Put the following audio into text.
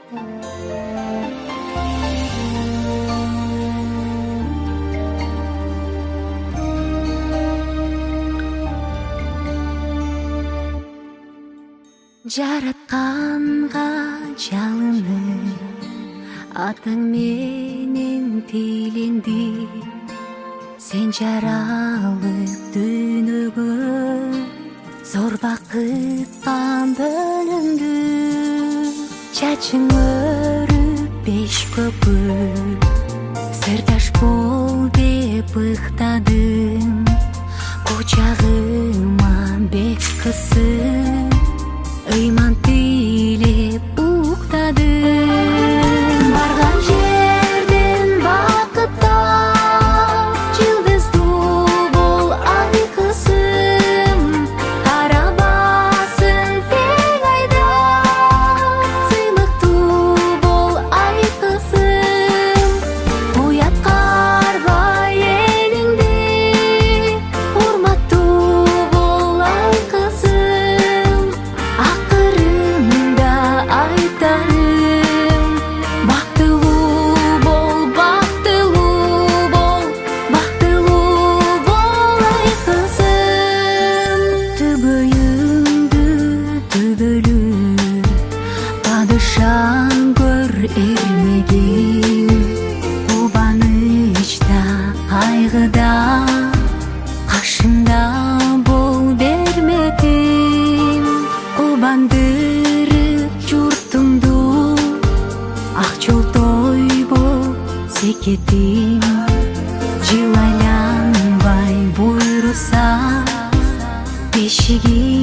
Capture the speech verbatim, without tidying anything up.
Жаратканга жалынып, атың менен тиленди. Сен жаралып дүйнөгө, зор бакыттан бөлүндү. Чачың өрүп беш көпүр, сырдаш бол деп ыктадым. Кучагыма бек кысып, ыйман тилеп уктадым. Барган жерден бакыттап, жылдыздуу бол ай кызым. Карабасын тең айда, сыйлыктуу бол ай кызым. Уяткарбай элиңди, урматтуу бол ай кызым. Акырында айтарым, бактылуу бол, бактылуу бол, бактылуу бол ай кызым. Түбөйүңдү түбөлүп, падышаң көр эрмедим. Кубанычта, кайгыда, кашымда бол бермедим. Кубандырып журтуңду, ак жолтой бол секетим. Жыл айланбай буйруса, бешиги